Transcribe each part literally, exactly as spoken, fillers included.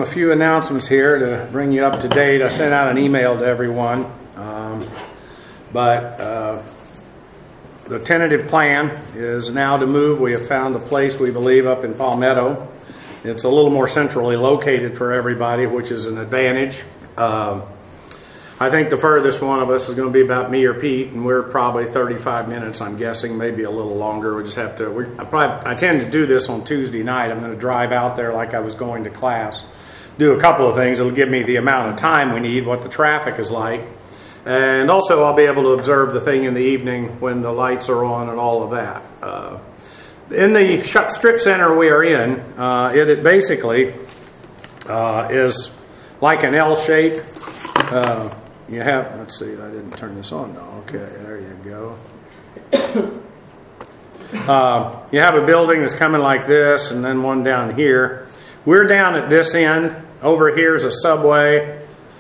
some a few announcements here to bring you up to date. I sent out an email to everyone, um, but uh, the tentative plan is now to move. We have found a place, we believe, up in Palmetto. It's a little more centrally located for everybody, which is an advantage. Uh, I think the furthest one of us is going to be about me or Pete, and we're probably thirty-five minutes, I'm guessing, maybe a little longer. We just have to, we, I, probably, I tend to do this on Tuesday night. I'm going to drive out there like I was going to class, do a couple of things. It'll give me the amount of time we need, what the traffic is like, and also I'll be able to observe the thing in the evening when the lights are on and all of that. Uh, in the strip center we are in, uh, it, it basically uh, is like an L shape. Uh, You have, let's see, I didn't turn this on. No, okay, there you go. uh, you have a building that's coming like this, and then one down here. We're down at this end. Over here is a Subway.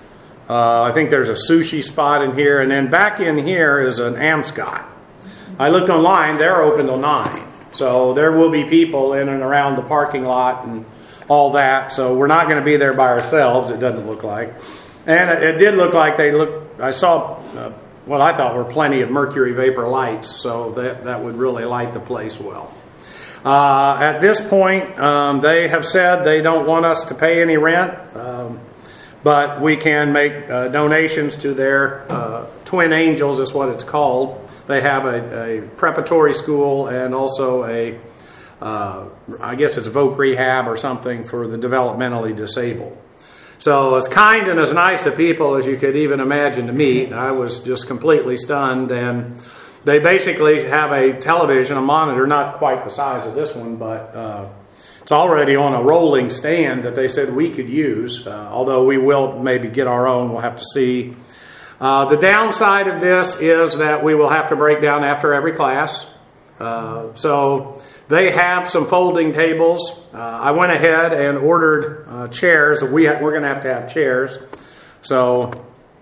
Uh, I think there's a sushi spot in here, and then back in here is an Amscot. I looked online; they're open till nine, so there will be people in and around the parking lot and all that. So we're not going to be there by ourselves. It doesn't look like. And it did look like they looked, I saw uh, what I thought were plenty of mercury vapor lights, so that, that would really light the place well. Uh, at this point, um, they have said they don't want us to pay any rent, um, but we can make uh, donations to their uh, Twin Angels, is what it's called. They have a, a preparatory school and also a, uh, I guess it's Voc Rehab or something for the developmentally disabled. So as kind and as nice a people as you could even imagine to meet, I was just completely stunned. And they basically have a television, a monitor, not quite the size of this one, but uh, it's already on a rolling stand that they said we could use, uh, although we will maybe get our own. We'll have to see. Uh, the downside of this is that we will have to break down after every class. Uh, so they have some folding tables. Uh, I went ahead and ordered uh, chairs. We ha- we're going to have to have chairs. So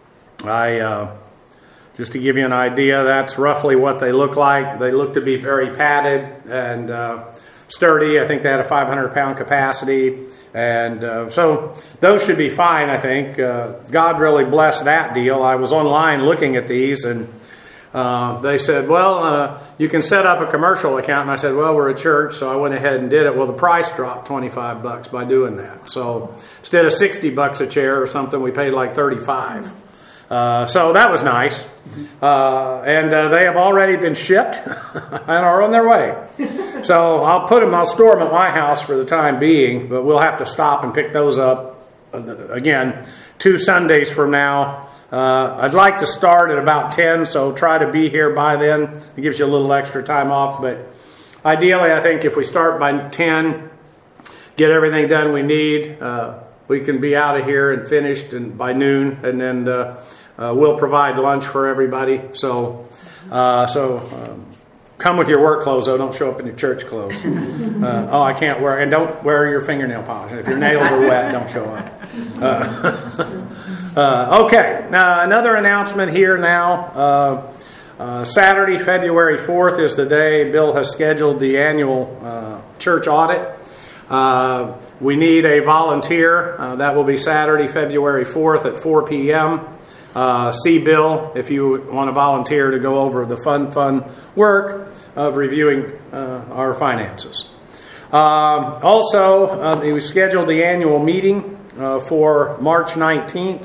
I, uh, just to give you an idea, that's roughly what they look like. They look to be very padded and uh, sturdy. I think they had a five hundred pound capacity. And uh, so those should be fine, I think. Uh, God really blessed that deal. I was online looking at these, and Uh, they said, well, uh, you can set up a commercial account. And I said, well, we're a church, so I went ahead and did it. Well, the price dropped twenty-five bucks by doing that. So instead of sixty bucks a chair or something, we paid like thirty-five. Uh, so that was nice. Uh, and uh, they have already been shipped and are on their way. So I'll put them, I'll store them at my house for the time being, but we'll have to stop and pick those up uh, again two Sundays from now. Uh, I'd like to start at about ten, so try to be here by then. It gives you a little extra time off, but ideally I think if we start by ten, get everything done we need, uh, we can be out of here and finished and by noon, and then uh, uh, we'll provide lunch for everybody. So, uh, so um, come with your work clothes, though. Don't show up in your church clothes. Uh, oh, I can't wear, and don't wear your fingernail polish. If your nails are wet, don't show up. Uh, Uh, okay, now another announcement here now. Uh, uh, Saturday, February fourth is the day Bill has scheduled the annual uh, church audit. Uh, we need a volunteer. Uh, that will be Saturday, February fourth at four p.m. Uh, see Bill if you want to volunteer to go over the fun, fun work of reviewing uh, our finances. Uh, also, uh, we scheduled the annual meeting uh, for March nineteenth.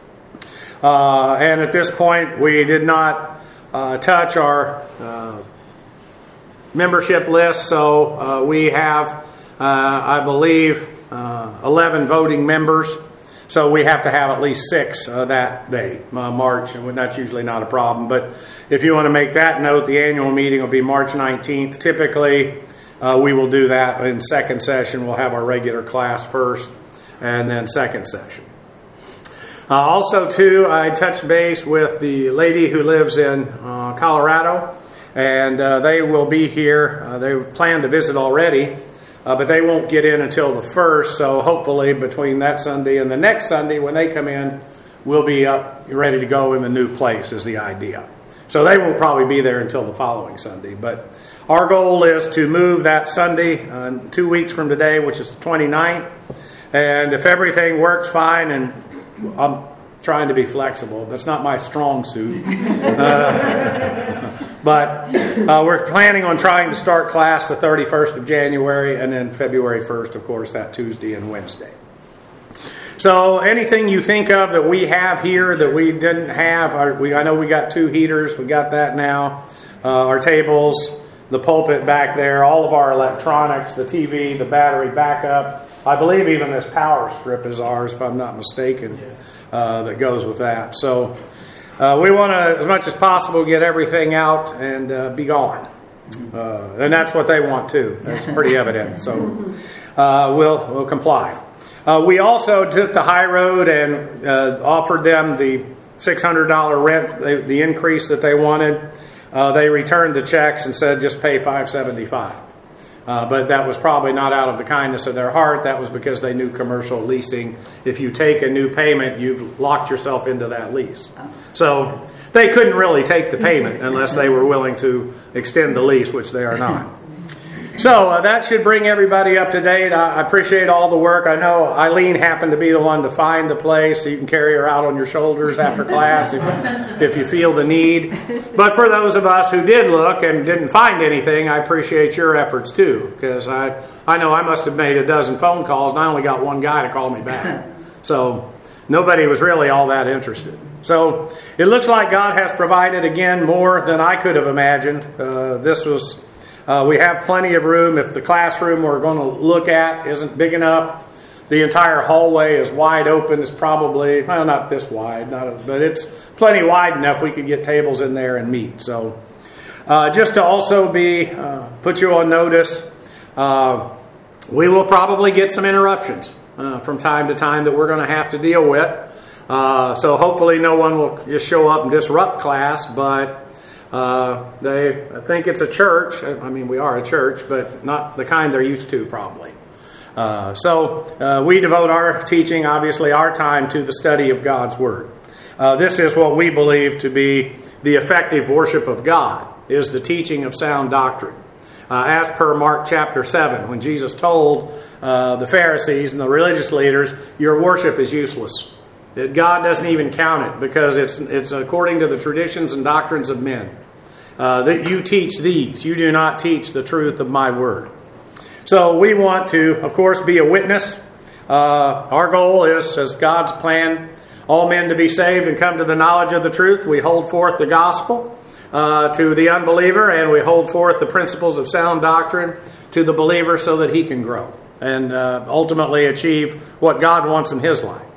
Uh, and at this point, we did not uh, touch our uh, membership list, so uh, we have, uh, I believe, uh, eleven voting members. So we have to have at least six uh, that day, uh, March, and that's usually not a problem. But if you want to make that note, the annual meeting will be March nineteenth. Typically, uh, we will do that in second session. We'll have our regular class first, and then second session. Uh, also, too, I touched base with the lady who lives in uh, Colorado, and uh, they will be here. Uh, they plan to visit already, uh, but they won't get in until the first, so hopefully between that Sunday and the next Sunday when they come in, we'll be up ready to go in the new place is the idea. So they won't probably be there until the following Sunday, but our goal is to move that Sunday, uh, two weeks from today, which is the twenty-ninth, And if everything works fine, and I'm trying to be flexible, that's not my strong suit. Uh, but uh, we're planning on trying to start class the thirty-first of January, and then February first, of course, that Tuesday and Wednesday. So anything you think of that we have here that we didn't have, our, we, I know we got two heaters, we got that now, uh, our tables, the pulpit back there, all of our electronics, the T V, the battery backup. I believe even this power strip is ours, if I'm not mistaken, uh, that goes with that. So uh, we want to, as much as possible, get everything out and uh, be gone. Uh, and that's what they want too. That's pretty evident. So uh, we'll we'll comply. Uh, we also took the high road and uh, offered them the six hundred dollars rent, the, the increase that they wanted. Uh, they returned the checks and said just pay five hundred seventy-five dollars. Uh, but that was probably not out of the kindness of their heart. That was because they knew commercial leasing. If you take a new payment, you've locked yourself into that lease. So they couldn't really take the payment unless they were willing to extend the lease, which they are not. So uh, that should bring everybody up to date. I, I appreciate all the work. I know Eileen happened to be the one to find the place, so you can carry her out on your shoulders after class if, if you feel the need. But for those of us who did look and didn't find anything, I appreciate your efforts too, because I, I know I must have made a dozen phone calls and I only got one guy to call me back. So nobody was really all that interested. So it looks like God has provided again more than I could have imagined. Uh, this was... Uh, we have plenty of room. If the classroom we're going to look at isn't big enough, the entire hallway is wide open. It's probably, well, not this wide, not a, but it's plenty wide enough we could get tables in there and meet. So uh, just to also be, uh, put you on notice, uh, we will probably get some interruptions uh, from time to time that we're going to have to deal with. Uh, so hopefully no one will just show up and disrupt class, but Uh, they I think it's a church. I mean, we are a church, but not the kind they're used to, probably. Uh, so uh, we devote our teaching, obviously our time, to the study of God's Word. Uh, this is what we believe to be the effective worship of God, is the teaching of sound doctrine. Uh, as per Mark chapter seven, when Jesus told uh, the Pharisees and the religious leaders, your worship is useless. That God doesn't even count it because it's it's according to the traditions and doctrines of men. Uh, that you teach these. You do not teach the truth of my word. So we want to, of course, be a witness. Uh, our goal is, as God's plan, all men to be saved and come to the knowledge of the truth. We hold forth the gospel uh, to the unbeliever, and we hold forth the principles of sound doctrine to the believer so that he can grow and uh, ultimately achieve what God wants in his life.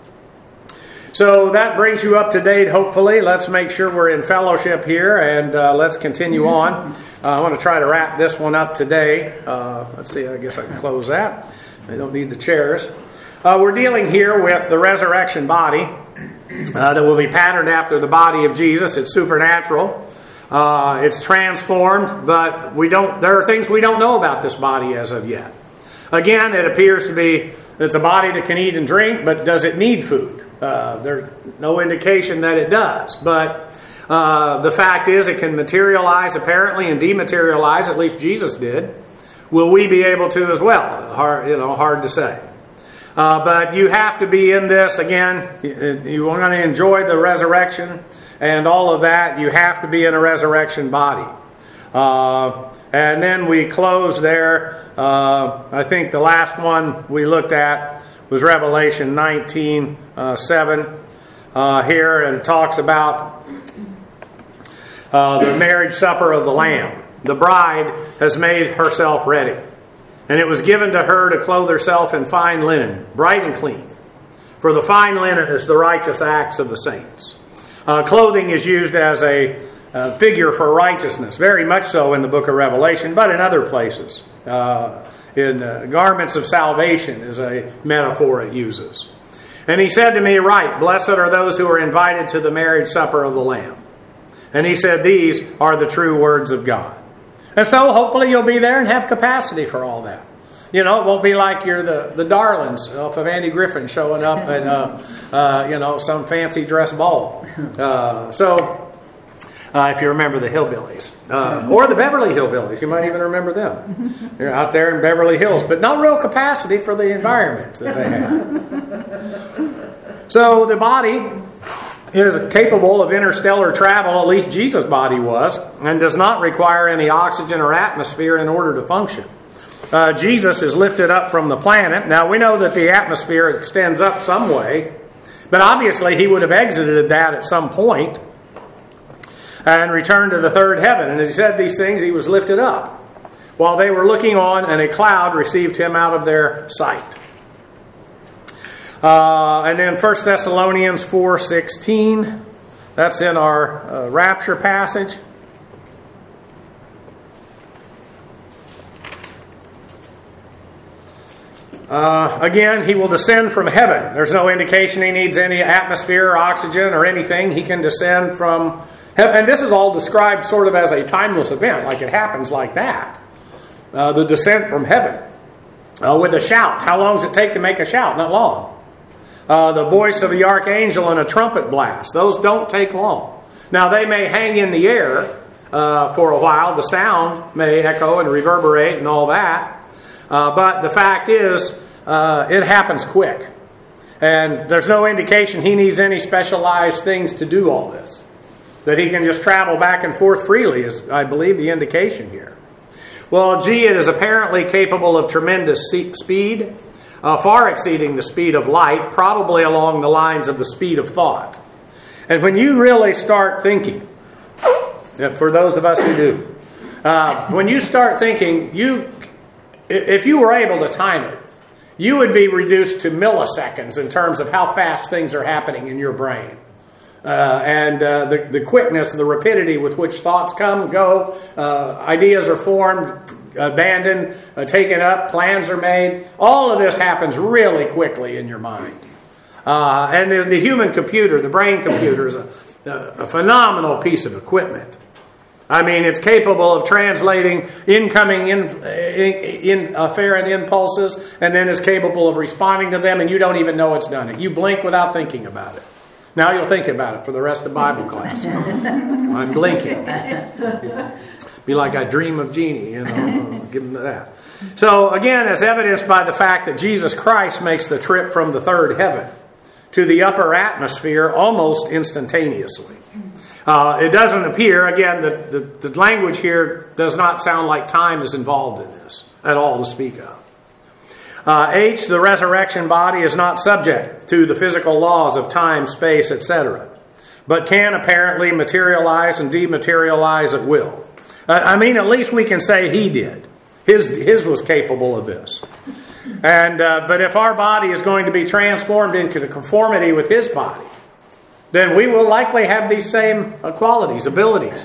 So that brings you up to date, hopefully. Let's make sure we're in fellowship here, and uh, let's continue on. Uh, I want to try to wrap this one up today. Uh, let's see, I guess I can close that. I don't need the chairs. Uh, we're dealing here with the resurrection body uh, that will be patterned after the body of Jesus. It's supernatural. Uh, it's transformed, but we don't. There are things we don't know about this body as of yet. Again, it appears to be, it's a body that can eat and drink, but does it need food? Uh, there's no indication that it does. But uh, the fact is it can materialize apparently and dematerialize, at least Jesus did. Will we be able to as well? Hard, you know, hard to say. Uh, but you have to be in this, again, you want to enjoy the resurrection and all of that. You have to be in a resurrection body. Uh, and then we close there. Uh, I think the last one we looked at was Revelation nineteen, uh, seven uh, here, and it talks about uh, the marriage supper of the Lamb. The bride has made herself ready, and it was given to her to clothe herself in fine linen, bright and clean. For the fine linen is the righteous acts of the saints. Uh, clothing is used as a uh, figure for righteousness, very much so in the book of Revelation, but in other places. Uh, in uh, garments of salvation is a metaphor it uses. And he said to me, "Right, blessed are those who are invited to the marriage supper of the Lamb." And he said, "These are the true words of God." And so hopefully you'll be there and have capacity for all that. You know, it won't be like you're the, the darlings off of Andy Griffin showing up at, uh, uh, you know, some fancy dress ball. Uh, so Uh, if you remember the Hillbillies. Uh, or the Beverly Hillbillies. You might even remember them. They're out there in Beverly Hills. But no real capacity for the environment that they have. So the body is capable of interstellar travel, at least Jesus' body was, and does not require any oxygen or atmosphere in order to function. Uh, Jesus is lifted up from the planet. Now we know that the atmosphere extends up some way, but obviously he would have exited that at some point and returned to the third heaven. And as he said these things, he was lifted up while they were looking on, and a cloud received him out of their sight. Uh, and then First Thessalonians four sixteen, that's in our uh, rapture passage. Uh, again, he will descend from heaven. There's no indication he needs any atmosphere or oxygen or anything. He can descend from heaven. And this is all described sort of as a timeless event, like it happens like that. Uh, the descent from heaven. Uh, with a shout. How long does it take to make a shout? Not long. Uh, the voice of the archangel and a trumpet blast. Those don't take long. Now, they may hang in the air uh, for a while. The sound may echo and reverberate and all that. Uh, but the fact is, uh, it happens quick. And there's no indication he needs any specialized things to do all this. That he can just travel back and forth freely is, I believe, the indication here. Well, G, it is apparently capable of tremendous speed, uh, far exceeding the speed of light, probably along the lines of the speed of thought. And when you really start thinking, for those of us who do, uh, when you start thinking, you, if you were able to time it, you would be reduced to milliseconds in terms of how fast things are happening in your brain. Uh, and uh, the, the quickness, the rapidity with which thoughts come, go, uh, ideas are formed, abandoned, uh, taken up, plans are made. All of this happens really quickly in your mind. Uh, and the, the human computer, the brain computer, is a, a phenomenal piece of equipment. I mean, it's capable of translating incoming in, in, in afferent impulses, and then is capable of responding to them, and you don't even know it's done it. You blink without thinking about it. Now you'll think about it for the rest of Bible class. I'm blinking. Be like I dream of Jeannie, you know, give them that. So again, as evidenced by the fact that Jesus Christ makes the trip from the third heaven to the upper atmosphere almost instantaneously. Uh, it doesn't appear, again, the, the, the language here does not sound like time is involved in this at all to speak of. Uh, H, the resurrection body is not subject to the physical laws of time, space, et cetera, but can apparently materialize and dematerialize at will. Uh, I mean, at least we can say he did. His, his was capable of this. And uh, but if our body is going to be transformed into the conformity with his body, then we will likely have these same uh, qualities, abilities.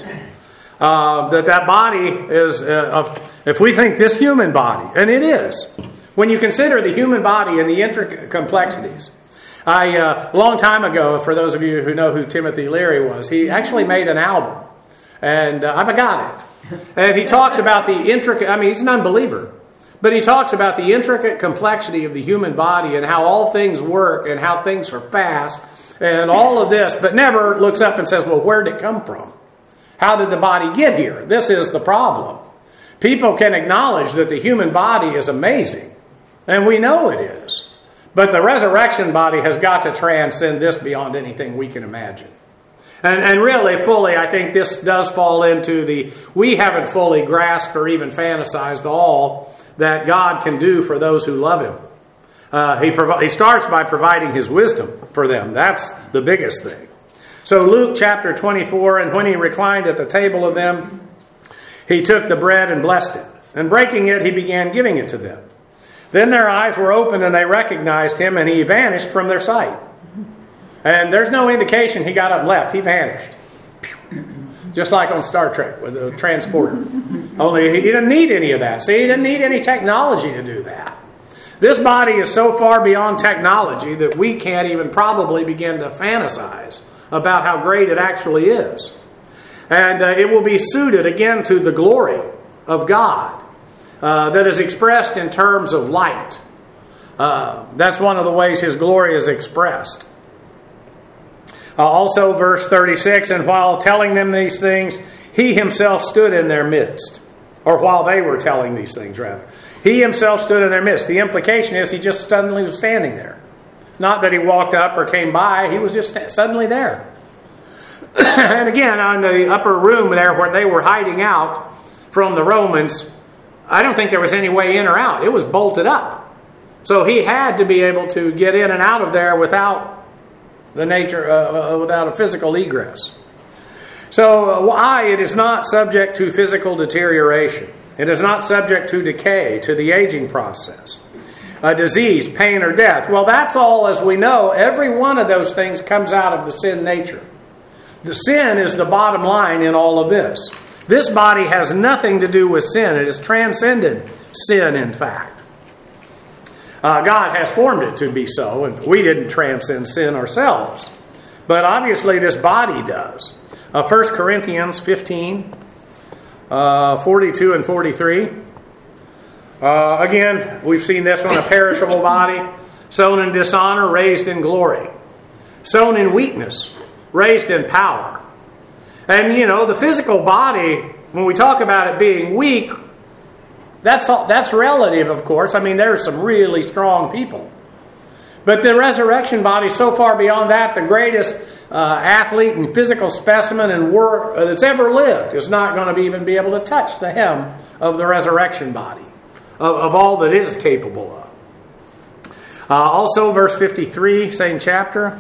Uh, that that body is, uh, of, if we think this human body, and it is, when you consider the human body and the intricate complexities. I, uh, a long time ago, for those of you who know who Timothy Leary was, he actually made an album. And uh, I forgot it. And he talks about the intricate, I mean, he's an unbeliever. But he talks about the intricate complexity of the human body and how all things work and how things are fast and all of this, but never looks up and says, well, where did it come from? How did the body get here? This is the problem. People can acknowledge that the human body is amazing. And we know it is. But the resurrection body has got to transcend this beyond anything we can imagine. And, and really, fully, I think this does fall into the, we haven't fully grasped or even fantasized all that God can do for those who love Him. Uh, he, provi- he starts by providing His wisdom for them. That's the biggest thing. So Luke chapter twenty-four, and when He reclined at the table of them, He took the bread and blessed it. And breaking it, He began giving it to them. Then their eyes were opened and they recognized Him, and He vanished from their sight. And there's no indication He got up and left. He vanished. Just like on Star Trek with the transporter. Only He didn't need any of that. See, He didn't need any technology to do that. This body is so far beyond technology that we can't even probably begin to fantasize about how great it actually is. And uh, it will be suited again to the glory of God. Uh, that is expressed in terms of light. Uh, that's one of the ways His glory is expressed. Uh, also, verse thirty-six, and while telling them these things, he himself stood in their midst. Or while they were telling these things, rather. He himself stood in their midst. The implication is he just suddenly was standing there. Not that he walked up or came by. He was just suddenly there. And again, on the upper room there where they were hiding out from the Romans, I don't think there was any way in or out. It was bolted up. So he had to be able to get in and out of there without the nature, uh, without a physical egress. So why? It is not subject to physical deterioration. It is not subject to decay, to the aging process. A disease, pain, or death. Well, that's all, as we know, every one of those things comes out of the sin nature. The sin is the bottom line in all of this. This body has nothing to do with sin. It has transcended sin, in fact. Uh, God has formed it to be so, and we didn't transcend sin ourselves. But obviously this body does. Uh, First Corinthians fifteen, uh, forty-two and forty-three. Uh, again, we've seen this one, a perishable body, sown in dishonor, raised in glory. Sown in weakness, raised in power. And, you know, the physical body, when we talk about it being weak, that's all, that's relative, of course. I mean, there are some really strong people. But the resurrection body is so far beyond that, the greatest uh, athlete and physical specimen and wor- that's ever lived is not going to be, even be able to touch the hem of the resurrection body, of, of all that it is capable of. Uh, also, verse fifty-three, same chapter.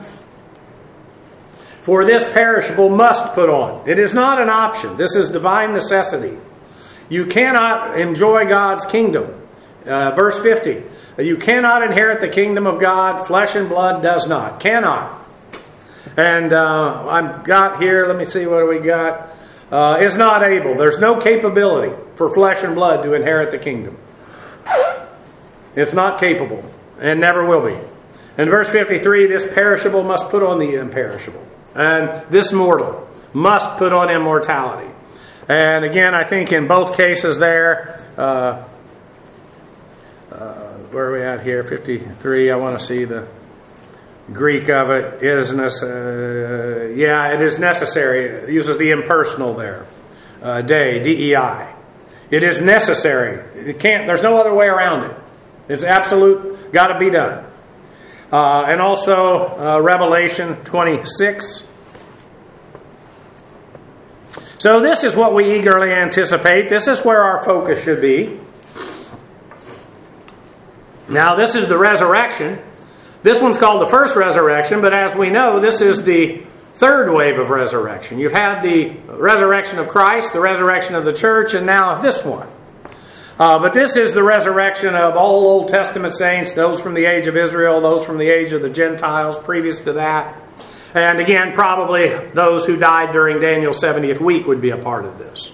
For this perishable must put on. It is not an option. This is divine necessity. You cannot enjoy God's kingdom. Uh, verse fifty. You cannot inherit the kingdom of God. Flesh and blood does not. Cannot. And uh, I've got here, let me see what we got. Uh, is not able. There's no capability for flesh and blood to inherit the kingdom. It's not capable and never will be. In verse fifty-three, this perishable must put on the imperishable. And this mortal must put on immortality. And again, I think in both cases there, uh, uh, where are we at here? fifty-three, I want to see the Greek of it. Is uh, yeah, it is necessary. It uses the impersonal there. Uh, Dei, D E I. It is necessary. It can't. There's no other way around it. It's absolute. Got to be done. Uh, and also uh, Revelation twenty-six. So this is what we eagerly anticipate. This is where our focus should be. Now, this is the resurrection. This one's called the first resurrection, but as we know, this is the third wave of resurrection. You've had the resurrection of Christ, the resurrection of the church, and now this one. Uh, but this is the resurrection of all Old Testament saints, those from the age of Israel, those from the age of the Gentiles previous to that. And again, probably those who died during Daniel's seventieth week would be a part of this.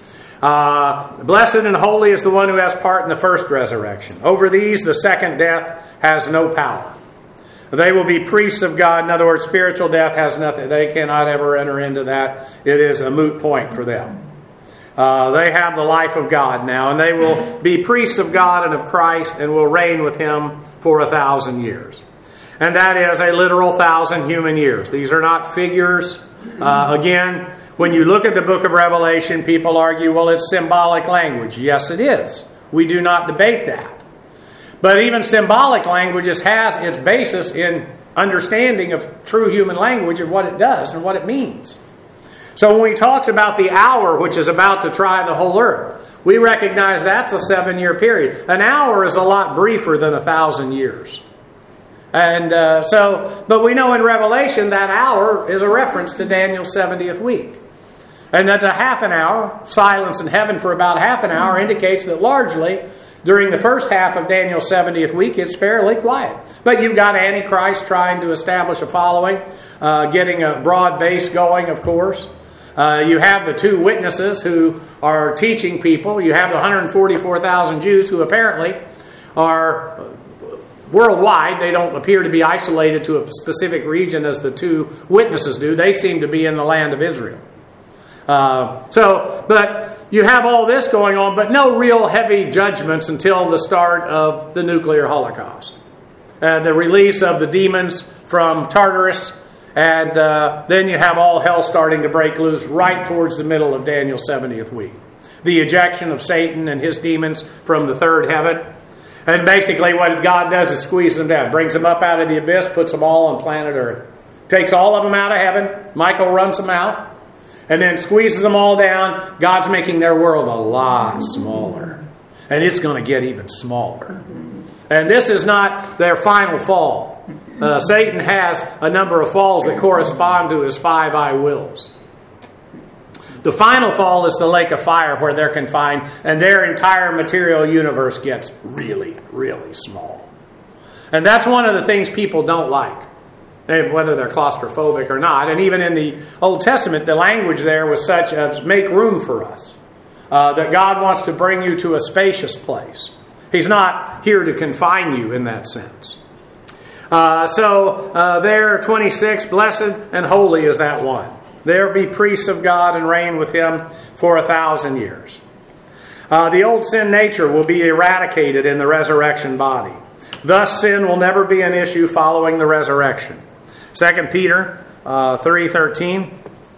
Uh, blessed and holy is the one who has part in the first resurrection. Over these, the second death has no power. They will be priests of God. In other words, spiritual death has nothing. They cannot ever enter into that. It is a moot point for them. Uh, they have the life of God now, and they will be priests of God and of Christ and will reign with Him for a thousand years. And that is a literal thousand human years. These are not figures. Uh, again, when you look at the book of Revelation, people argue, well, it's symbolic language. Yes, it is. We do not debate that. But even symbolic languages has its basis in understanding of true human language and what it does and what it means. So when he talks about the hour which is about to try the whole earth, we recognize that's a seven-year period. An hour is a lot briefer than a thousand years. And uh, so, but we know in Revelation that hour is a reference to Daniel's seventieth week. And that a half an hour, silence in heaven for about half an hour, indicates that largely during the first half of Daniel's seventieth week, it's fairly quiet. But you've got Antichrist trying to establish a following, uh, getting a broad base going, of course. Uh, you have the two witnesses who are teaching people. You have the one hundred forty-four thousand Jews who apparently are worldwide. They don't appear to be isolated to a specific region as the two witnesses do. They seem to be in the land of Israel. Uh, so, but you have all this going on, but no real heavy judgments until the start of the nuclear holocaust. Uh, the release of the demons from Tartarus And uh, then you have all hell starting to break loose right towards the middle of Daniel's seventieth week. The ejection of Satan and his demons from the third heaven. And basically what God does is squeeze them down. Brings them up out of the abyss, puts them all on planet Earth. Takes all of them out of heaven. Michael runs them out. And then squeezes them all down. God's making their world a lot smaller. And it's going to get even smaller. And this is not their final fall. Uh, Satan has a number of falls that correspond to his five I wills. The final fall is the lake of fire where they're confined, and their entire material universe gets really, really small. And that's one of the things people don't like, whether they're claustrophobic or not. And even in the Old Testament, the language there was such as make room for us. Uh, that God wants to bring you to a spacious place. He's not here to confine you in that sense. Uh, so uh, there, twenty-six, blessed and holy is that one. There be priests of God and reign with him for a thousand years. Uh, the old sin nature will be eradicated in the resurrection body. Thus sin will never be an issue following the resurrection. Second Peter uh, three thirteen.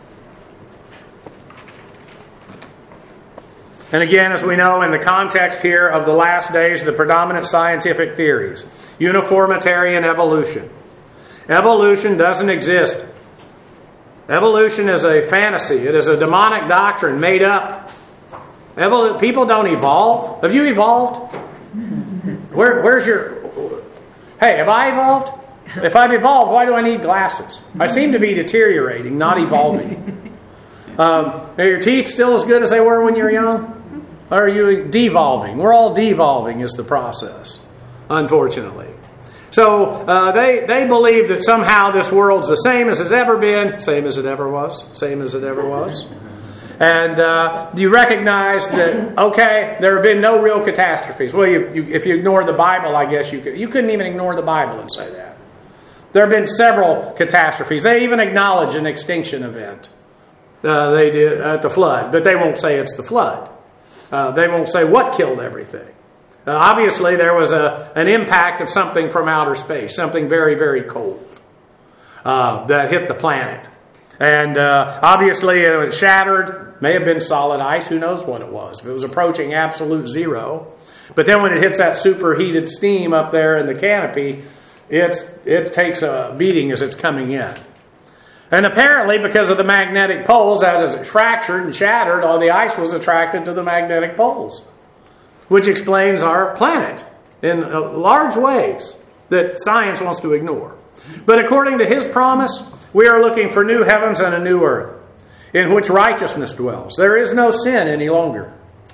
And again, as we know, in the context here of the last days, the predominant scientific theories, uniformitarian evolution. Evolution doesn't exist. Evolution is a fantasy. It is a demonic doctrine made up. Evol- people don't evolve. Have you evolved? Where, where's your... Hey, have I evolved? If I've evolved, why do I need glasses? I seem to be deteriorating, not evolving. Um, are your teeth still as good as they were when you were young? Or are you devolving? We're all devolving is the process, unfortunately. So uh, they, they believe that somehow this world's the same as it's ever been, same as it ever was, same as it ever was. And uh, you recognize that, okay, there have been no real catastrophes. Well, you, you, if you ignore the Bible, I guess you could. You couldn't even ignore the Bible and say that. There have been several catastrophes. They even acknowledge an extinction event. Uh, they did at the flood, but they won't say it's the flood. Uh, they won't say what killed everything. Uh, obviously, there was a an impact of something from outer space, something very, very cold uh, that hit the planet. And uh, obviously, it was shattered. May have been solid ice. Who knows what it was? If it was approaching absolute zero. But then when it hits that superheated steam up there in the canopy, it's, it takes a beating as it's coming in. And apparently, because of the magnetic poles, as it fractured and shattered, all the ice was attracted to the magnetic poles, which explains our planet in large ways that science wants to ignore. But according to his promise, we are looking for new heavens and a new earth in which righteousness dwells. There is no sin any longer.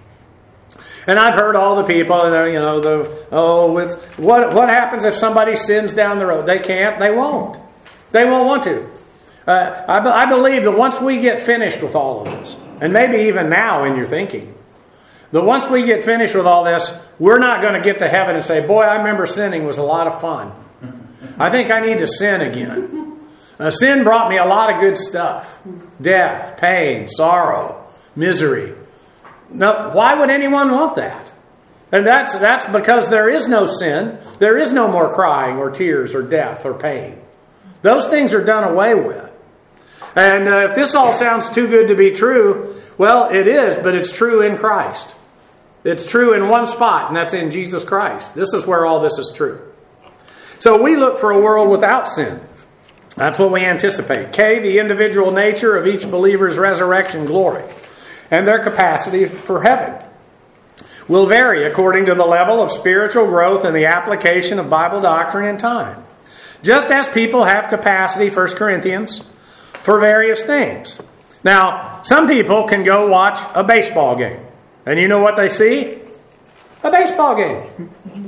And I've heard all the people, you know, the oh, it's, what what happens if somebody sins down the road? They can't. They won't. They won't want to. Uh, I, be, I believe that once we get finished with all of this, and maybe even now in your thinking, that once we get finished with all this, we're not going to get to heaven and say, boy, I remember sinning was a lot of fun. I think I need to sin again. Uh, sin brought me a lot of good stuff. Death, pain, sorrow, misery. Now, why would anyone want that? And that's, that's because there is no sin. There is no more crying or tears or death or pain. Those things are done away with. And uh, if this all sounds too good to be true, well, it is, but it's true in Christ. It's true in one spot, and that's in Jesus Christ. This is where all this is true. So we look for a world without sin. That's what we anticipate. K, the individual nature of each believer's resurrection glory and their capacity for heaven will vary according to the level of spiritual growth and the application of Bible doctrine in time. Just as people have capacity, First Corinthians, for various things. Now, some people can go watch a baseball game. And you know what they see? A baseball game.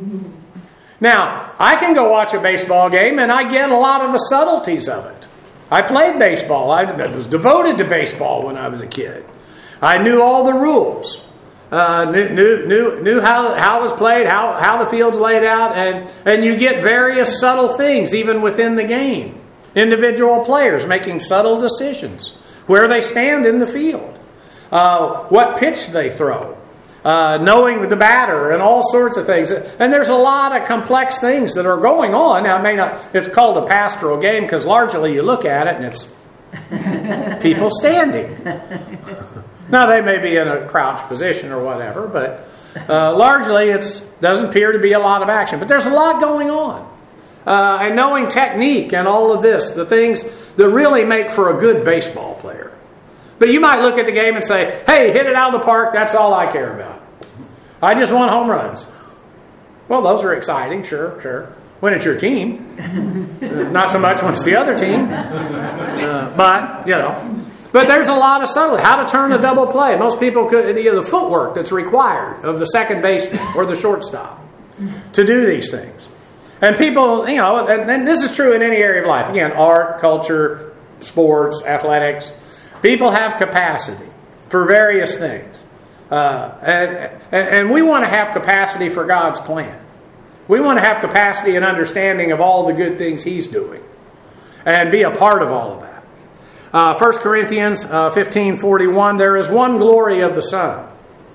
Now, I can go watch a baseball game and I get a lot of the subtleties of it. I played baseball. I was devoted to baseball when I was a kid. I knew all the rules. Uh, knew knew knew, knew how, how it was played, how, how the field's laid out, and, and you get various subtle things even within the game. Individual players making subtle decisions. Where they stand in the field. Uh, what pitch they throw. uh, knowing the batter and all sorts of things. And there's a lot of complex things that are going on. Now, it may not, it's called a pastoral game because largely you look at it and it's people standing. Now, they may be in a crouched position or whatever, but uh, largely it doesn't appear to be a lot of action. But there's a lot going on. Uh, and knowing technique and all of this, the things that really make for a good baseball player. But you might look at the game and say, hey, hit it out of the park, that's all I care about. I just want home runs. Well, those are exciting, sure, sure. When it's your team. Not so much when it's the other team. Uh, but, you know. But there's a lot of subtlety. How to turn a double play. Most people could, you know, the footwork that's required of the second baseman or the shortstop to do these things. And people, you know, and, and this is true in any area of life. Again, art, culture, sports, athletics. People have capacity for various things. Uh, and, and we want to have capacity for God's plan. We want to have capacity and understanding of all the good things He's doing. And be a part of all of that. Uh, First Corinthians uh, fifteen forty-one, there is one glory of the sun,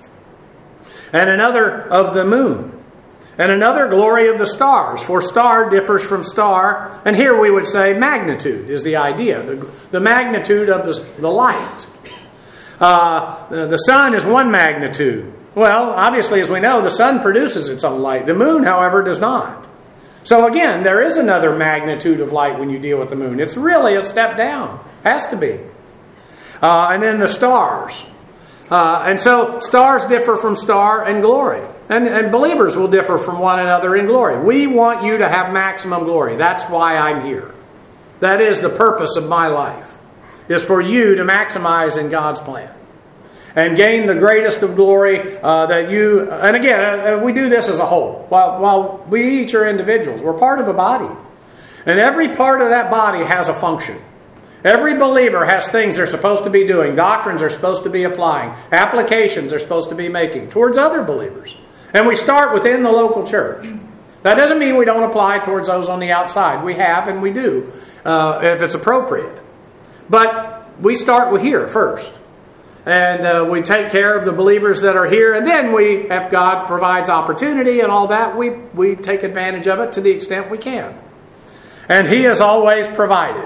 and another of the moon, and another glory of the stars, for star differs from star. And here we would say magnitude is the idea, the, the magnitude of the, the light. Uh, the sun is one magnitude. Well, obviously, as we know, the sun produces its own light. The moon, however, does not. So again, there is another magnitude of light when you deal with the moon. It's really a step down. Has to be. Uh, and then the stars. Uh, and so stars differ from star in glory. And, and believers will differ from one another in glory. We want you to have maximum glory. That's why I'm here. That is the purpose of my life. Is for you to maximize in God's plan. And gain the greatest of glory uh, that you... And again, uh, we do this as a whole. While, while we each are individuals. We're part of a body. And every part of that body has a function. Every believer has things they're supposed to be doing. Doctrines they're supposed to be applying. Applications they're supposed to be making towards other believers. And we start within the local church. That doesn't mean we don't apply towards those on the outside. We have and we do uh, if it's appropriate. But we start with here first. And uh, we take care of the believers that are here. And then we, if God provides opportunity and all that, we, we take advantage of it to the extent we can. And He has always provided.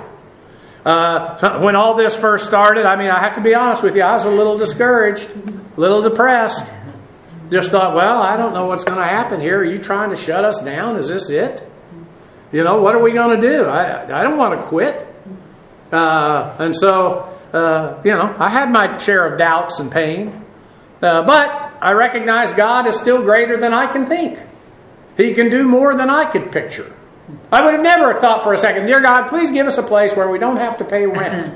Uh, when all this first started, I mean, I have to be honest with you, I was a little discouraged, a little depressed. Just thought, well, I don't know what's going to happen here. Are you trying to shut us down? Is this it? You know, what are we going to do? I, I don't want to quit. Uh, and so, uh, you know, I had my share of doubts and pain. Uh, but I recognize God is still greater than I can think. He can do more than I could picture. I would have never thought for a second, dear God, please give us a place where we don't have to pay rent.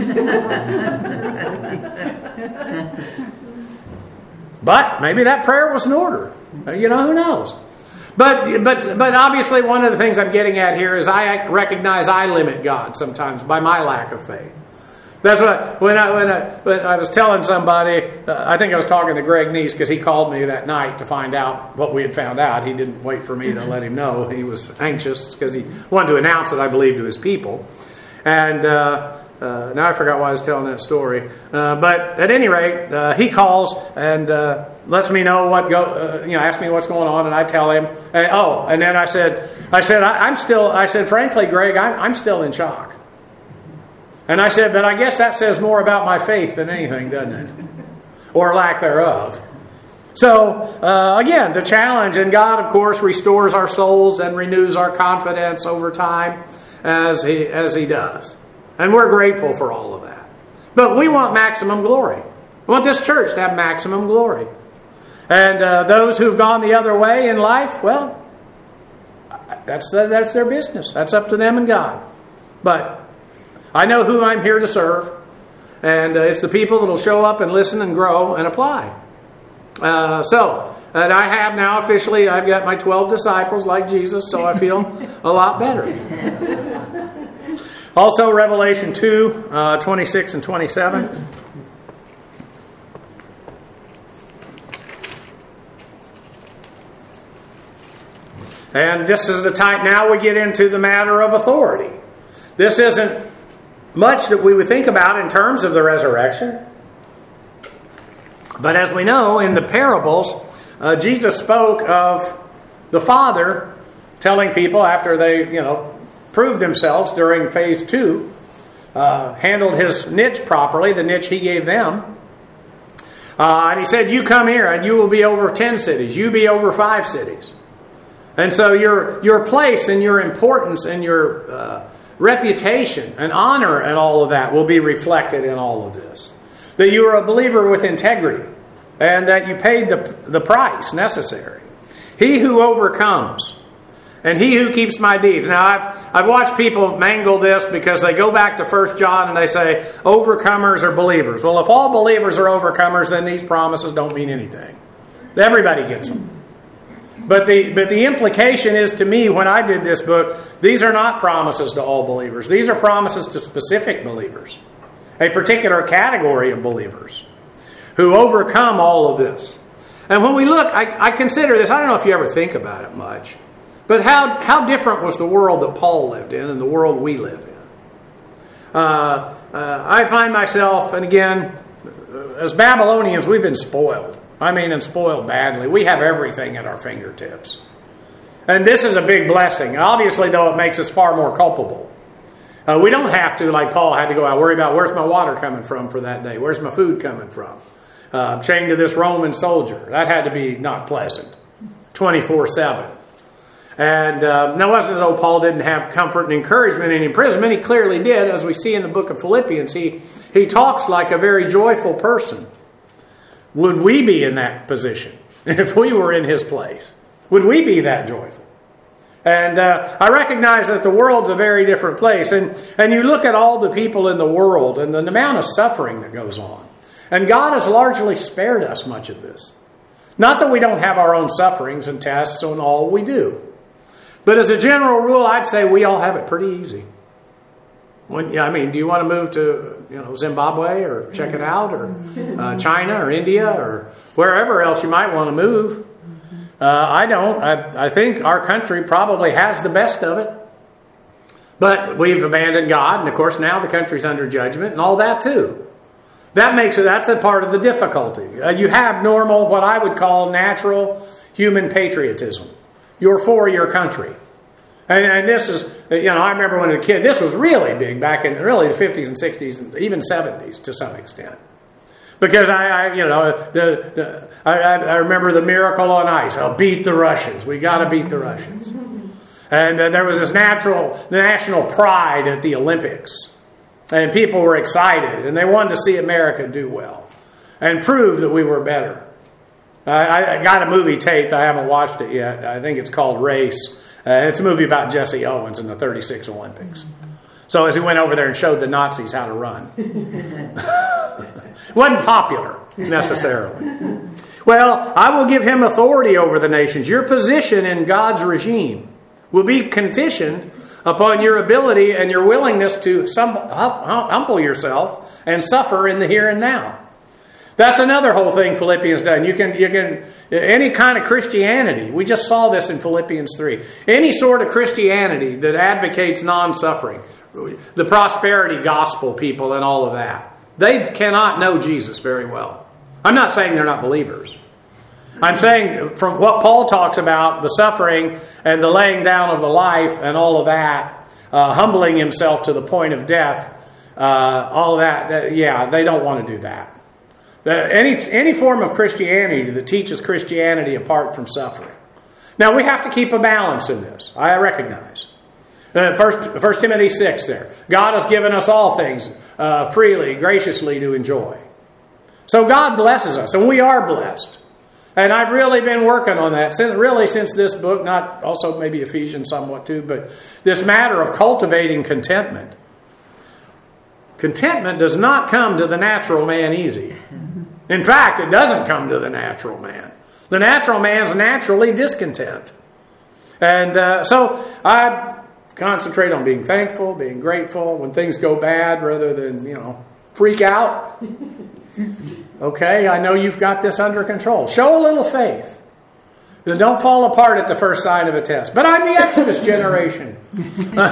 But maybe that prayer was in order. You know, who knows? But but but obviously one of the things I'm getting at here is I recognize I limit God sometimes by my lack of faith. That's what when I when I, when I was telling somebody, uh, I think I was talking to Greg Neese because he called me that night to find out what we had found out. He didn't wait for me to let him know. He was anxious because he wanted to announce it, I believe, to his people. And uh, uh, now I forgot why I was telling that story. Uh, but at any rate, uh, he calls and uh, lets me know what go. Uh, you know, asks me what's going on, and I tell him. And, oh, and then I said, I said, I, I'm still. I said, frankly, Greg, I'm, I'm still in shock. And I said, but I guess that says more about my faith than anything, doesn't it? Or lack thereof. So, uh, again, the challenge, and God, of course, restores our souls and renews our confidence over time as He, as He does. And we're grateful for all of that. But we want maximum glory. We want this church to have maximum glory. And uh, those who've gone the other way in life, well, that's, the, that's their business. That's up to them and God. But I know who I'm here to serve, and uh, it's the people that will show up and listen and grow and apply. Uh, so, and I have now officially, I've got my twelve disciples like Jesus, so I feel a lot better. Also, Revelation two, uh, twenty-six and twenty-seven. And this is the time, now we get into the matter of authority. This isn't much that we would think about in terms of the resurrection. But as we know in the parables, uh, Jesus spoke of the Father telling people after they, you know, proved themselves during phase two, uh, handled his niche properly, the niche he gave them. Uh, and he said, you come here and you will be over ten cities. You be over five cities. And so your your place and your importance and your uh, reputation and honor and all of that will be reflected in all of this. That you are a believer with integrity and that you paid the, the price necessary. He who overcomes and he who keeps my deeds. Now, I've I've watched people mangle this because they go back to First John and they say, overcomers are believers. Well, if all believers are overcomers, then these promises don't mean anything. Everybody gets them. But the but the implication is to me, when I did this book, these are not promises to all believers. These are promises to specific believers. A particular category of believers who overcome all of this. And when we look, I, I consider this, I don't know if you ever think about it much, but how, how different was the world that Paul lived in and the world we live in? Uh, uh, I find myself, and again, as Babylonians, we've been spoiled. I mean, and spoiled badly. We have everything at our fingertips. And this is a big blessing. Obviously, though, it makes us far more culpable. Uh, we don't have to, like Paul had to go out, worry about where's my water coming from for that day? Where's my food coming from? Uh, I'm chained to this Roman soldier. That had to be not pleasant. twenty-four seven. And uh, now it wasn't as though Paul didn't have comfort and encouragement in imprisonment. He clearly did. As we see in the book of Philippians, he, he talks like a very joyful person. Would we be in that position if we were in his place? Would we be that joyful? And uh, I recognize that the world's a very different place. And, and you look at all the people in the world and the amount of suffering that goes on. And God has largely spared us much of this. Not that we don't have our own sufferings and tests and all, we do. But as a general rule, I'd say we all have it pretty easy. When, I mean, do you want to move to you know Zimbabwe or check it out, or uh, China or India or wherever else you might want to move? Uh, I don't. I, I think our country probably has the best of it. But we've abandoned God, and of course now the country's under judgment and all that too. That makes it, that's a part of the difficulty. Uh, you have normal, what I would call natural human patriotism. You're for your country. And, and this is, you know, I remember when I was a kid, this was really big back in really the fifties and sixties and even seventies to some extent. Because I, I you know, the, the I, I remember the Miracle on Ice. I'll beat the Russians. We got to beat the Russians. And uh, there was this natural, national pride at the Olympics. And people were excited. And they wanted to see America do well. And prove that we were better. I, I got a movie taped. I haven't watched it yet. I think it's called Race. Uh, it's a movie about Jesse Owens in the thirty-six Olympics. So as he went over there and showed the Nazis how to run. Wasn't popular, necessarily. Well, I will give him authority over the nations. Your position in God's regime will be conditioned upon your ability and your willingness to some, humble yourself and suffer in the here and now. That's another whole thing Philippians done. You can, you can, any kind of Christianity, we just saw this in Philippians three. Any sort of Christianity that advocates non-suffering, the prosperity gospel people and all of that, they cannot know Jesus very well. I'm not saying they're not believers. I'm saying from what Paul talks about, the suffering and the laying down of the life and all of that, uh, humbling himself to the point of death, uh, all of that, that, yeah, they don't want to do that. Any any form of Christianity that teaches Christianity apart from suffering. Now, we have to keep a balance in this. I recognize. Uh, First, First Timothy six there. God has given us all things uh, freely, graciously to enjoy. So God blesses us, and we are blessed. And I've really been working on that, since, really since this book, not also maybe Ephesians somewhat too, but this matter of cultivating contentment. Contentment does not come to the natural man easy. In fact, it doesn't come to the natural man. The natural man's naturally discontent. And uh, so I concentrate on being thankful, being grateful when things go bad rather than, you know, freak out. Okay, I know you've got this under control. Show a little faith. Don't fall apart at the first sign of a test. But I'm the Exodus generation.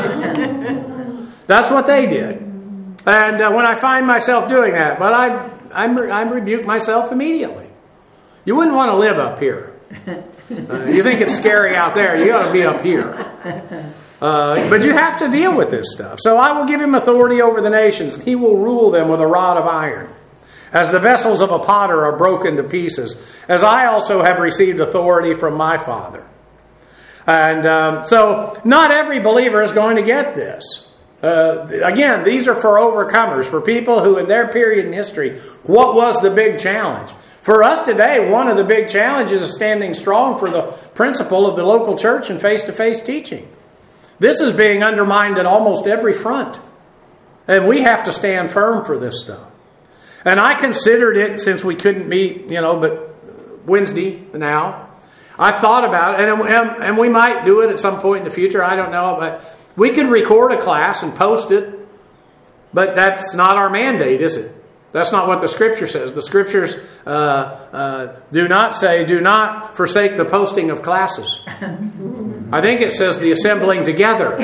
That's what they did. And uh, when I find myself doing that, but I I, I rebuke myself immediately. You wouldn't want to live up here. Uh, you think it's scary out there, you ought to be up here. Uh, but you have to deal with this stuff. So I will give him authority over the nations. He will rule them with a rod of iron. As the vessels of a potter are broken to pieces, as I also have received authority from my Father. And um, so not every believer is going to get this. Uh, again, these are for overcomers, for people who in their period in history, what was the big challenge? For us today, one of the big challenges is standing strong for the principle of the local church and face-to-face teaching. This is being undermined at almost every front. And we have to stand firm for this stuff. And I considered it, since we couldn't meet, you know, but Wednesday now, I thought about it, and, and, and we might do it at some point in the future, I don't know, but we could record a class and post it, but that's not our mandate, is it? That's not what the Scripture says. The Scriptures uh, uh, do not say, do not forsake the posting of classes. I think it says the assembling together.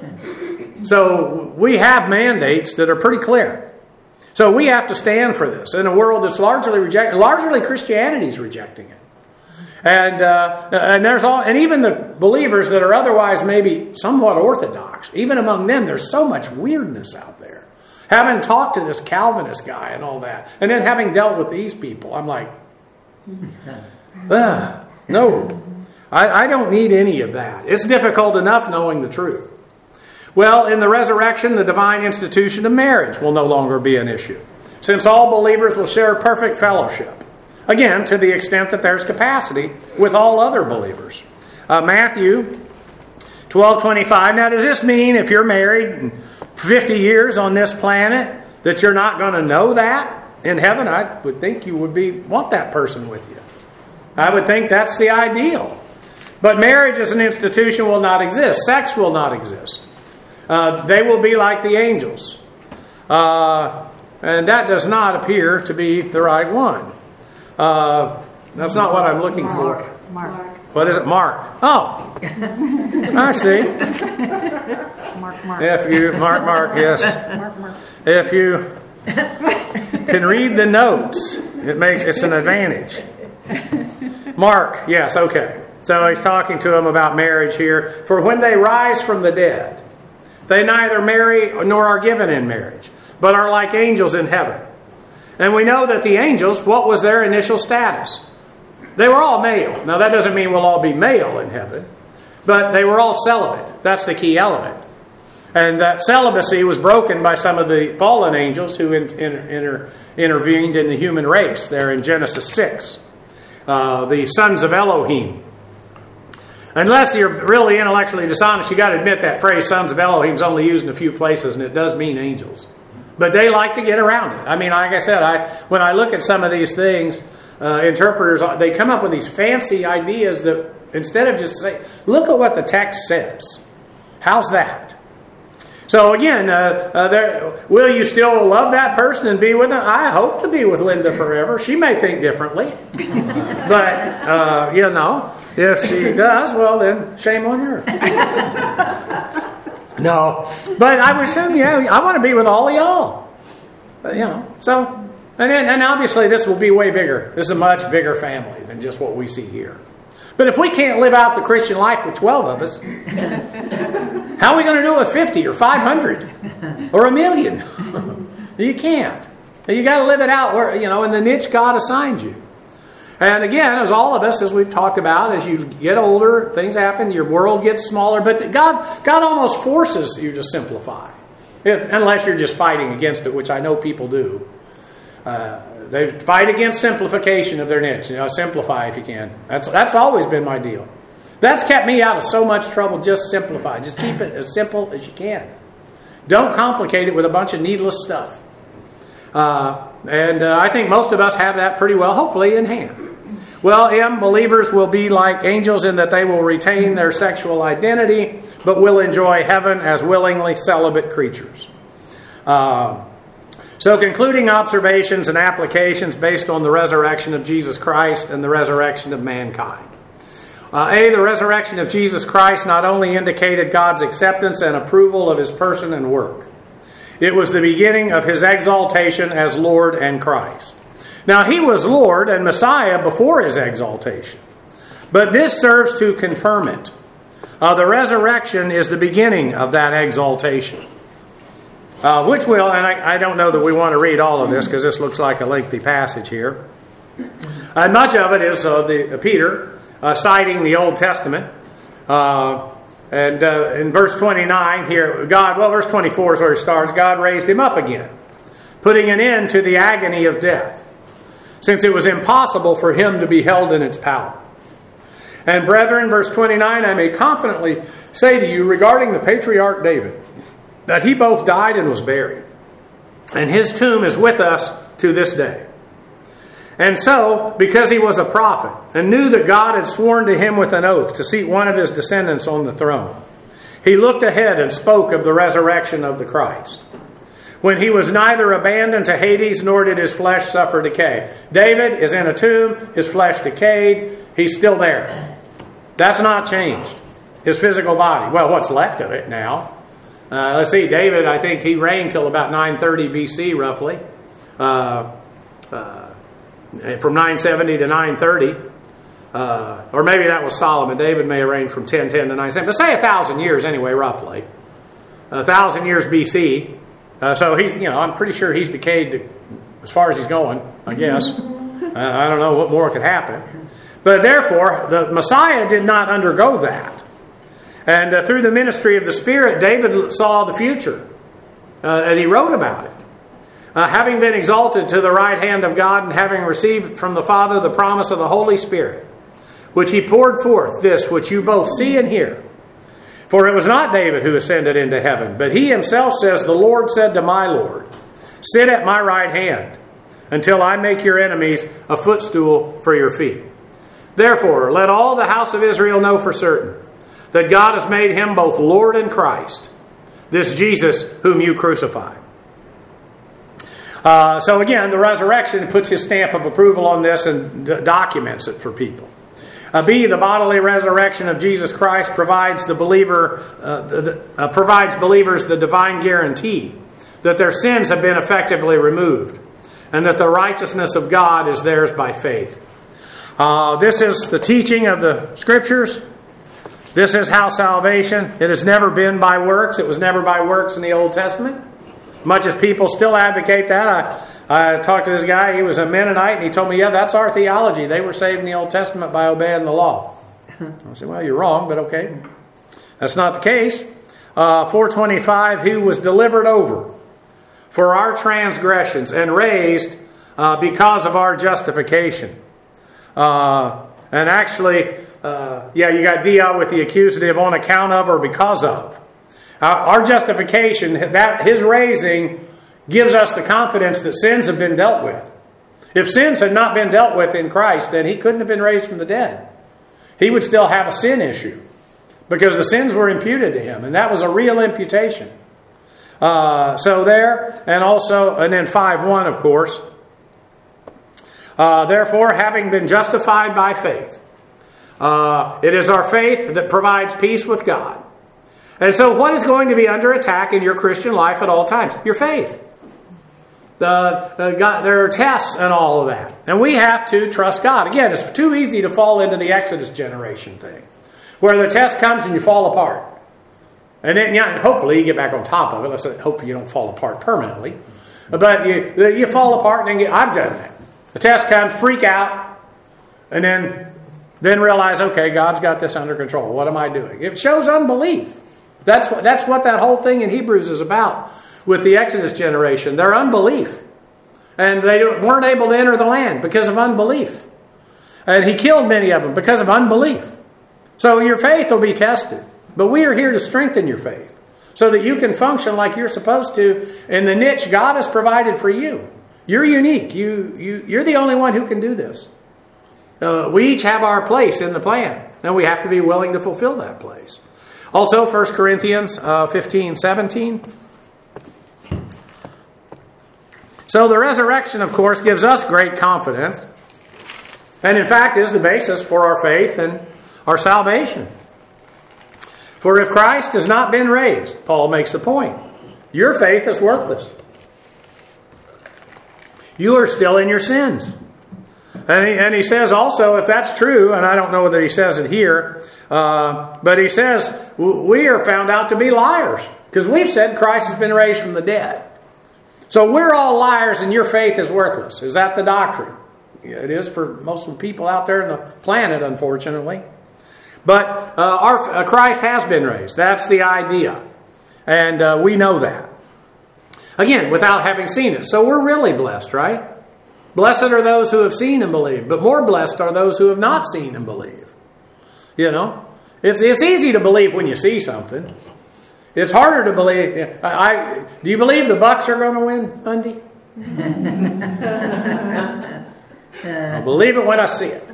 So we have mandates that are pretty clear. So we have to stand for this in a world that's largely rejecting, largely Christianity is rejecting it. And uh, and there's all, and even the believers that are otherwise maybe somewhat orthodox, even among them, there's so much weirdness out there. Having talked to this Calvinist guy and all that, and then having dealt with these people, I'm like, ugh, no, I, I don't need any of that. It's difficult enough knowing the truth. Well, in the resurrection, the divine institution of marriage will no longer be an issue, since all believers will share perfect fellowship. Again, to the extent that there's capacity with all other believers. Uh, Matthew twelve twenty-five. Now, does this mean if you're married fifty years on this planet that you're not going to know that in heaven? I would think you would be want that person with you. I would think that's the ideal. But marriage as an institution will not exist. Sex will not exist. Uh, they will be like the angels. Uh, and that does not appear to be the right one. Uh, that's not what I'm looking Mark. for. Mark. What is it? Mark. Oh. I see. Mark, Mark. If you, Mark, Mark, yes. Mark, Mark. If you can read the notes, it makes, it's an advantage. Mark, yes, okay. So he's talking to him about marriage here. For when they rise from the dead, they neither marry nor are given in marriage, but are like angels in heaven. And we know that the angels, what was their initial status? They were all male. Now that doesn't mean we'll all be male in heaven, but they were all celibate. That's the key element. And that celibacy was broken by some of the fallen angels who in, in, inter, intervened in the human race there in Genesis six. Uh, the sons of Elohim. Unless you're really intellectually dishonest, you got to admit that phrase "sons of Elohim" is only used in a few places, and it does mean angels. But they like to get around it. I mean, like I said, I when I look at some of these things, uh, interpreters they come up with these fancy ideas that instead of just say, "Look at what the text says," how's that? So again, uh, uh, there, will you still love that person and be with them? I hope to be with Linda forever. She may think differently, but uh, you know. If she does, well then, shame on her. No. But I would assume, yeah, I want to be with all of y'all. But, you know, so, and then, and obviously this will be way bigger. This is a much bigger family than just what we see here. But if we can't live out the Christian life with twelve of us, how are we going to do it with fifty or five hundred or a million? You can't. You got to live it out where, you know, in the niche God assigned you. And again, as all of us, as we've talked about, as you get older, things happen, your world gets smaller. But God, God almost forces you to simplify, if, unless you're just fighting against it, which I know people do. Uh, they fight against simplification of their niche. You know, simplify if you can. That's that's always been my deal. That's kept me out of so much trouble. Just simplify. Just keep it as simple as you can. Don't complicate it with a bunch of needless stuff. Uh, and uh, I think most of us have that pretty well, hopefully, in hand. Well, M, believers will be like angels in that they will retain their sexual identity, but will enjoy heaven as willingly celibate creatures. Uh, so concluding observations and applications based on the resurrection of Jesus Christ and the resurrection of mankind. Uh, A, the resurrection of Jesus Christ not only indicated God's acceptance and approval of His person and work. It was the beginning of His exaltation as Lord and Christ. Now, he was Lord and Messiah before his exaltation, but this serves to confirm it. Uh, the resurrection is the beginning of that exaltation, uh, which will, and I, I don't know that we want to read all of this because this looks like a lengthy passage here. And much of it is uh, the uh, Peter uh, citing the Old Testament. Uh, and uh, in verse twenty-nine here, God, well, verse twenty-four is where it starts. God raised him up again, putting an end to the agony of death, since it was impossible for him to be held in its power. And brethren, verse twenty-nine, I may confidently say to you regarding the patriarch David, that he both died and was buried, and his tomb is with us to this day. And so, because he was a prophet, and knew that God had sworn to him with an oath to seat one of his descendants on the throne, he looked ahead and spoke of the resurrection of the Christ, when he was neither abandoned to Hades, nor did his flesh suffer decay. David is in a tomb, his flesh decayed, he's still there. That's not changed. His physical body. Well, what's left of it now? Uh, let's see, David, I think he reigned till about nine thirty B C, roughly. Uh, uh, from nine seventy to nine thirty. Uh, or maybe that was Solomon. David may have reigned from ten ten to nine seventy. But say a thousand years anyway, roughly. A thousand years B C. Uh, so he's, you know, I'm pretty sure he's decayed to, as far as he's going, I guess. uh, I don't know what more could happen. But therefore, the Messiah did not undergo that. And uh, through the ministry of the Spirit, David saw the future uh, as he wrote about it. Uh, having been exalted to the right hand of God and having received from the Father the promise of the Holy Spirit, which he poured forth, this which you both see and hear. For it was not David who ascended into heaven, but he himself says, the Lord said to my Lord, sit at my right hand until I make your enemies a footstool for your feet. Therefore, let all the house of Israel know for certain that God has made him both Lord and Christ, this Jesus whom you crucified. Uh, so again, the resurrection puts his stamp of approval on this and d- documents it for people. Uh, B, the bodily resurrection of Jesus Christ provides the believer uh, the, the, uh, provides believers the divine guarantee that their sins have been effectively removed and that the righteousness of God is theirs by faith. Uh, this is the teaching of the Scriptures. This is how salvation. It has never been by works. It was never by works in the Old Testament. Much as people still advocate that. I, I talked to this guy. He was a Mennonite, and he told me, yeah, that's our theology. They were saved in the Old Testament by obeying the law. I said, well, you're wrong, but okay. That's not the case. Uh, four twenty-five, who was delivered over for our transgressions and raised uh, because of our justification. Uh, and actually, uh, yeah, you got dia with the accusative on account of or because of. Uh, our justification, that his raising gives us the confidence that sins have been dealt with. If sins had not been dealt with in Christ, then he couldn't have been raised from the dead. He would still have a sin issue because the sins were imputed to him, and that was a real imputation. Uh, so there, and also, and then five one, of course. Uh, therefore, having been justified by faith, uh, it is our faith that provides peace with God. And so what is going to be under attack in your Christian life at all times? Your faith. The, the God, there are tests and all of that. And we have to trust God. Again, it's too easy to fall into the Exodus generation thing, where the test comes and you fall apart. And then, yeah, hopefully you get back on top of it. Let's hope you don't fall apart permanently. But you, you fall apart and then get, I've done that. The test comes, freak out, and then, then realize, okay, God's got this under control. What am I doing? It shows unbelief. That's what, that's what that whole thing in Hebrews is about with the Exodus generation. Their unbelief. And they weren't able to enter the land because of unbelief. And he killed many of them because of unbelief. So your faith will be tested. But we are here to strengthen your faith so that you can function like you're supposed to in the niche God has provided for you. You're unique. You, you, you're the only one who can do this. Uh, we each have our place in the plan, and we have to be willing to fulfill that place. Also, First Corinthians uh, fifteen seventeen. So the resurrection, of course, gives us great confidence, and in fact is the basis for our faith and our salvation. For if Christ has not been raised, Paul makes the point, your faith is worthless. you are still in your sins. And he, and he says also, if that's true, and I don't know whether he says it here, uh, but he says we are found out to be liars because we've said Christ has been raised from the dead. So we're all liars and your faith is worthless. Is that the doctrine? It is for most of the people out there on the planet, unfortunately. But uh, our uh, Christ has been raised. That's the idea. And uh, we know that. Again, without having seen it. So we're really blessed, right? Blessed are those who have seen and believed. But more blessed are those who have not seen and believe. You know? It's it's easy to believe when you see something. It's harder to believe. I, I do you believe the Bucks are going to win Monday? I'll believe it when I see it.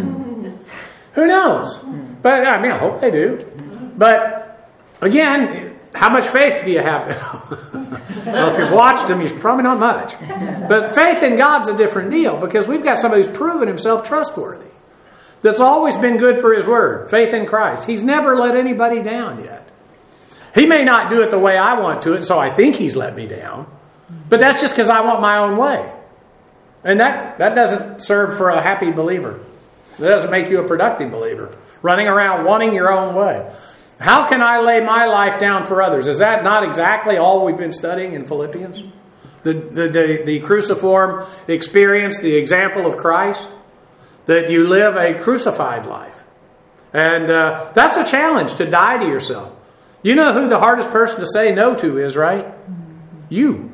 Who knows? But I mean, I hope they do. But again, how much faith do you have? Well, if you've watched them, you've probably not much. But faith in God's a different deal because we've got somebody who's proven himself trustworthy. That's always been good for his word. Faith in Christ. He's never let anybody down yet. He may not do it the way I want to, and so I think he's let me down. But that's just because I want my own way. And that, that doesn't serve for a happy believer. That doesn't make you a productive believer. Running around wanting your own way. How can I lay my life down for others? Is that not exactly all we've been studying in Philippians? The, the, the, the cruciform experience, the example of Christ. That you live a crucified life. And uh, that's a challenge, to die to yourself. You know who the hardest person to say no to is, right? You.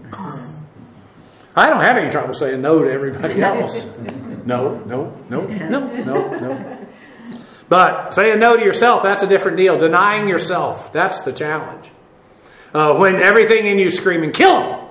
I don't have any trouble saying no to everybody else. No, no, no, no, no, no. But saying no to yourself, that's a different deal. Denying yourself, that's the challenge. Uh, when everything in you is screaming, kill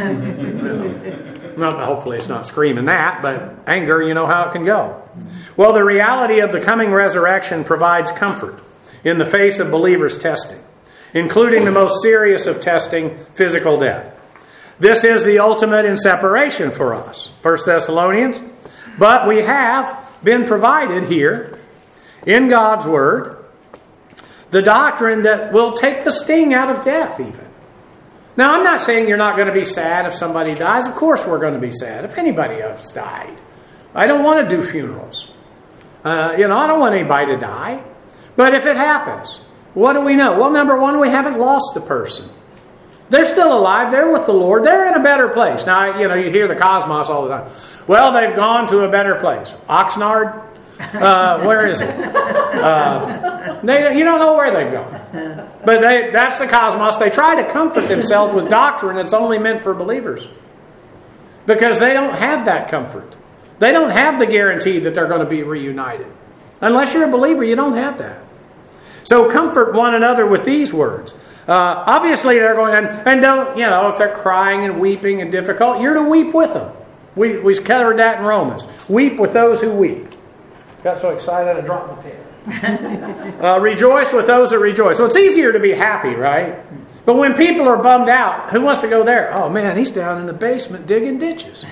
him! Well, hopefully it's not screaming that, but anger, you know how it can go. Well, the reality of the coming resurrection provides comfort in the face of believers' testing, including the most serious of testing, physical death. This is the ultimate in separation for us. First Thessalonians. But we have been provided here in God's Word the doctrine that will take the sting out of death even. Now, I'm not saying you're not going to be sad if somebody dies. Of course we're going to be sad if anybody else died. I don't want to do funerals. Uh, you know, I don't want anybody to die. But if it happens, what do we know? Well, number one, we haven't lost the person. They're still alive. They're with the Lord. They're in a better place. Now, you know, you hear the cosmos all the time. Well, they've gone to a better place. Oxnard? Uh, where is it? Uh, they, you don't know where they've gone. But they, that's the cosmos. They try to comfort themselves with doctrine that's only meant for believers. Because they don't have that comfort. They don't have the guarantee that they're going to be reunited. Unless you're a believer, you don't have that. So comfort one another with these words. Uh, obviously, they're going, and, and don't, you know, if they're crying and weeping and difficult, you're to weep with them. We we covered that in Romans. Weep with those who weep. Got so excited I dropped my pen. uh, rejoice with those that rejoice. So it's easier to be happy, right? But when people are bummed out, who wants to go there? Oh man, he's down in the basement digging ditches.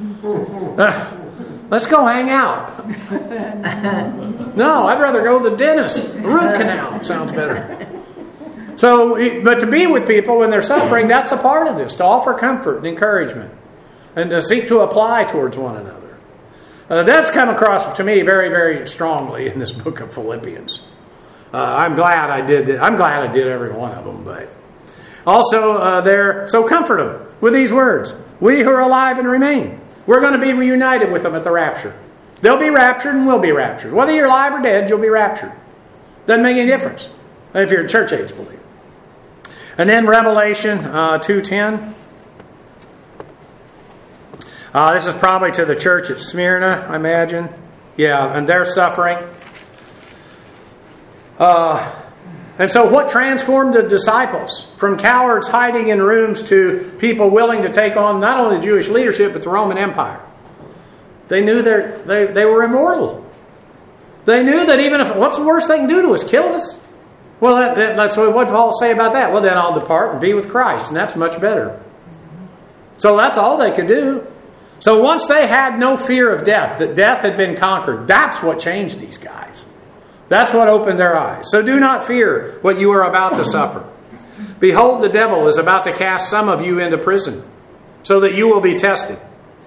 Uh, let's go hang out. No, I'd rather go to the dentist. Root canal sounds better. So, but to be with people when they're suffering, that's a part of this. To offer comfort and encouragement. And to seek to apply towards one another. Uh, that's come across to me very, very strongly in this book of Philippians. Uh, I'm glad I did it. I'm glad I did every one of them. But also, uh, there, so comfort them with these words. We who are alive and remain. We're going to be reunited with them at the rapture. They'll be raptured and we'll be raptured. Whether you're alive or dead, you'll be raptured. Doesn't make any difference if you're a church age believer. And then Revelation uh, two ten. Uh, this is probably to the church at Smyrna, I imagine. Yeah, and they're suffering. Uh, and so what transformed the disciples from cowards hiding in rooms to people willing to take on not only the Jewish leadership, but the Roman Empire? They knew they they were immortal. They knew that even if, what's the worst they can do to us? Kill us? Well, that, that, that's what what Paul say about that. Well, then I'll depart and be with Christ, and that's much better. So that's all they could do. So once they had no fear of death, that death had been conquered, that's what changed these guys. That's what opened their eyes. So do not fear what you are about to suffer. Behold, the devil is about to cast some of you into prison, so that you will be tested.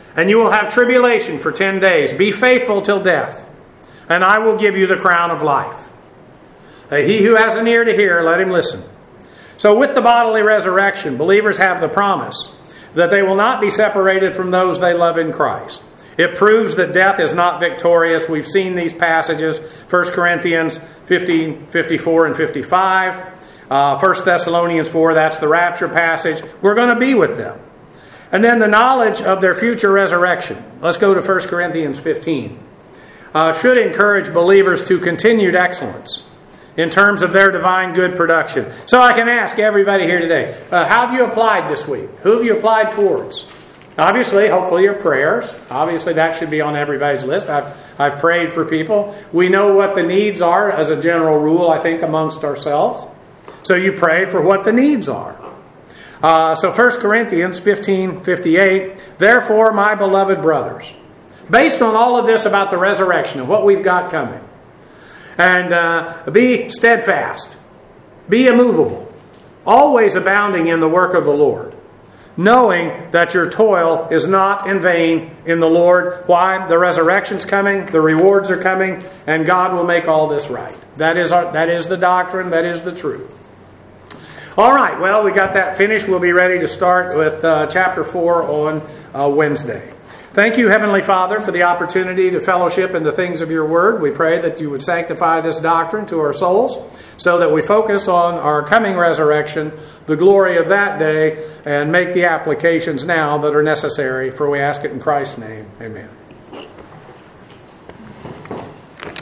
And you will have tribulation for ten days. Be faithful till death, and I will give you the crown of life. He who has an ear to hear, let him listen. So with the bodily resurrection, believers have the promise that they will not be separated from those they love in Christ. It proves that death is not victorious. We've seen these passages, First Corinthians fifteen, fifty-four, and fifty-five. Uh, First Thessalonians four, that's the rapture passage. We're going to be with them. And then the knowledge of their future resurrection. Let's go to First Corinthians fifteen. Uh, should encourage believers to continued excellence in terms of their divine good production. So I can ask everybody here today, uh, how have you applied this week? Who have you applied towards? Obviously, hopefully your prayers. Obviously that should be on everybody's list. I've, I've prayed for people. We know what the needs are as a general rule, I think, amongst ourselves. So you pray for what the needs are. Uh, so First Corinthians fifteen fifty-eight, therefore, my beloved brothers, based on all of this about the resurrection and what we've got coming, and uh, be steadfast, be immovable, always abounding in the work of the Lord, knowing that your toil is not in vain in the Lord. Why? The resurrection's coming, the rewards are coming, and God will make all this right. That is our, that is the doctrine, that is the truth. All right, well, we got that finished. We'll be ready to start with uh, chapter four on uh, Wednesday. Thank you, Heavenly Father, for the opportunity to fellowship in the things of your word. We pray that you would sanctify this doctrine to our souls so that we focus on our coming resurrection, the glory of that day, and make the applications now that are necessary. For we ask it in Christ's name. Amen.